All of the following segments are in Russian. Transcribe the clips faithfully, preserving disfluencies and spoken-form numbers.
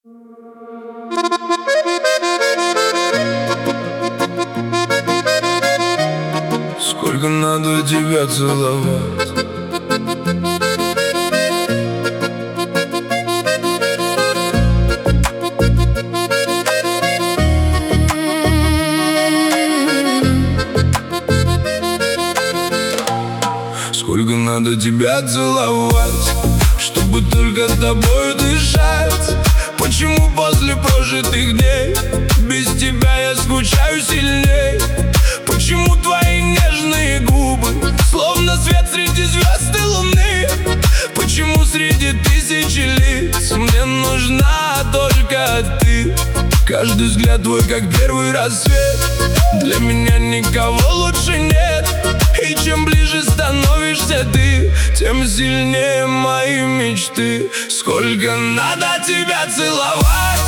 Сколько надо тебя целовать? Сколько надо тебя целовать, чтобы только тобой дышать? Почему после прожитых дней без тебя я скучаю сильней? Почему твои нежные губы словно свет среди звезд и луны? Почему среди тысячи лиц мне нужна только ты? Каждый взгляд твой как первый рассвет, для меня никого лучше нет. И чем ближе становишься ты, тем сильнее мои мечты. Сколько надо тебя целовать,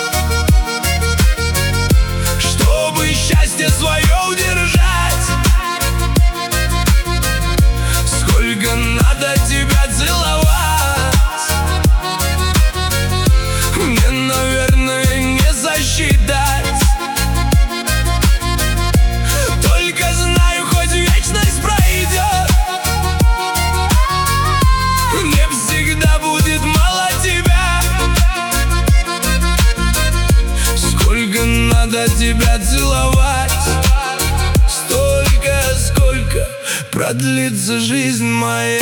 чтобы счастье свое удержать? Сколько надо тебя целовать? Мне, наверное, не засчитать. Только знаю, хоть вечность пройдет, мне всегда будет мало тебя. Сколько надо тебя целовать? Столько, сколько продлится жизнь моя.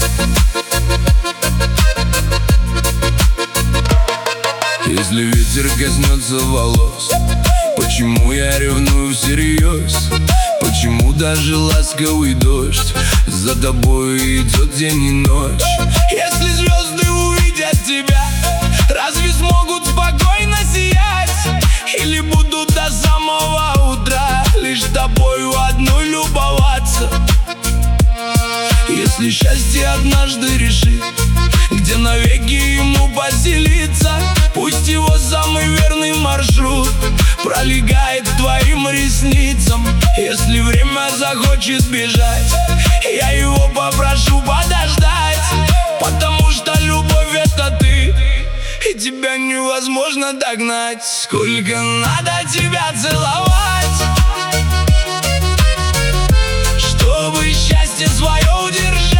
Если ветер коснется волос, почему я ревную всерьез? Почему даже ласковый дождь за тобой идет день и ночь? Если звезды увидят тебя, разве смогут спокойно сиять? Или будут до самого утра лишь тобою одной любоваться? Если счастье однажды решит, где навеки ему поселиться, пусть его самый верный маршрут пролегает к твоим ресницам. Если время захочет бежать, я его попрошу подождать, потому что любовь — это ты, и тебя невозможно догнать. Сколько надо тебя целовать, чтобы счастье свое удержать?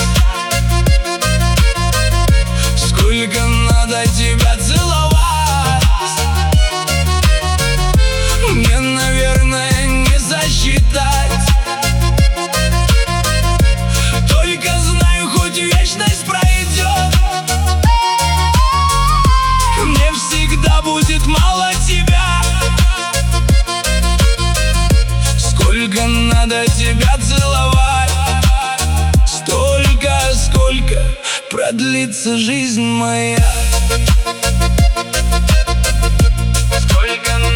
Сколько надо тебя целовать? Мне, наверное, не засчитать. Только знаю, хоть вечность пройдет, мне всегда будет мало тебя. Сколько надо тебя целовать? Столько, сколько продлится жизнь моя. Сколько